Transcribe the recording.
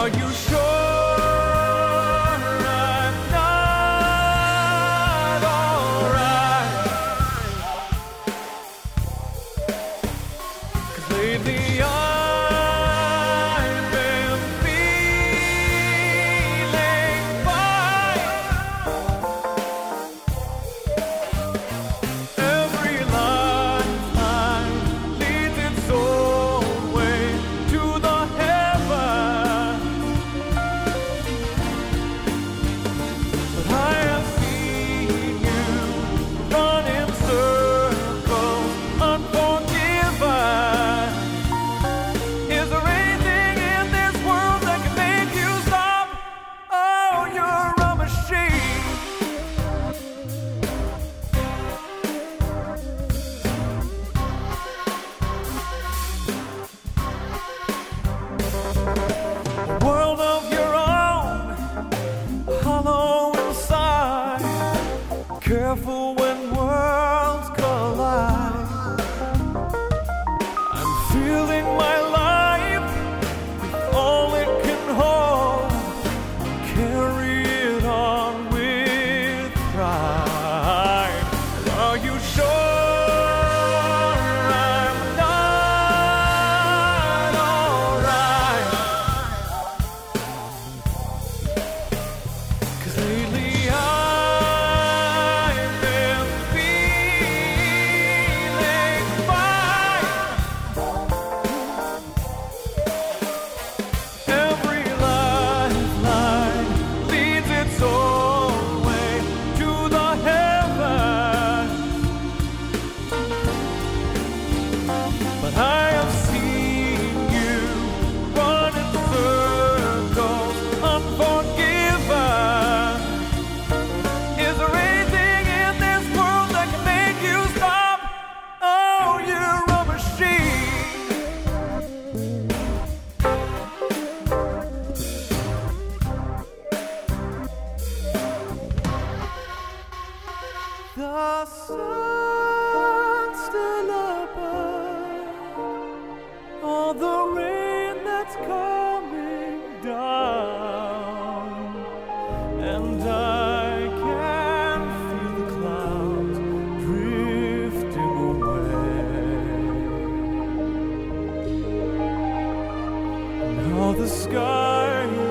Are you sure I'm not alright? 'Cause lately I've been feeling fine. Every lifeline leads its own way to the heaven. But I have seen you run in circles, unforgiven. Is there anything in this world that can make you stop? Oh, you're a machine. A world of your own, hollow inside. Careful when worlds collide. I'm feeling my life with all it can hold. Carry it on with pride. Are you sure I'm not alright? 'Cause lately I've been feeling fine. Every lifeline leads its own way to the heaven. But I have seen you run in circles, unforgiven. Is there anything in this world that can make you stop? Oh, you're a machine. The sun's still above, all the rain that's coming down, and I can feel the clouds drifting away. Now the sky